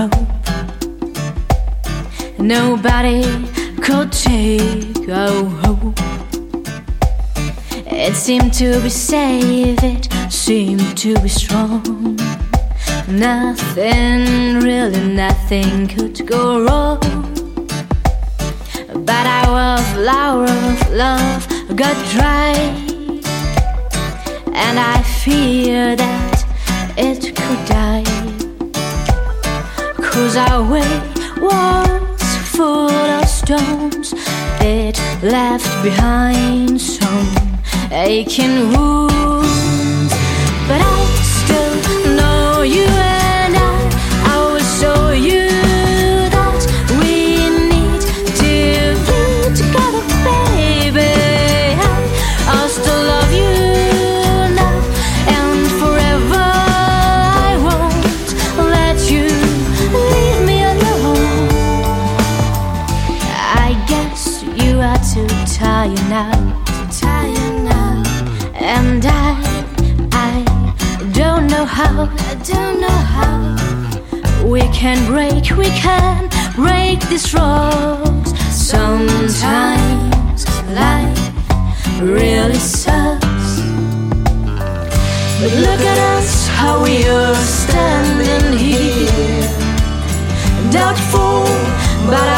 hope. Nobody could take our hope. It seemed to be safe, it seemed to be strong. Nothing, really nothing could go wrong. But our flower of love got dry, and I fear that it could die. 'Cause our way was full of storms. It left behind some aching wounds. But I still know you, and I will show you that we need to be together, baby. I'll still love you now and forever. I won't let you leave me alone. I guess you are too tired now, and I don't know how, we can break these ropes. Sometimes life really sucks, but look at us, how we are standing here, doubtful, but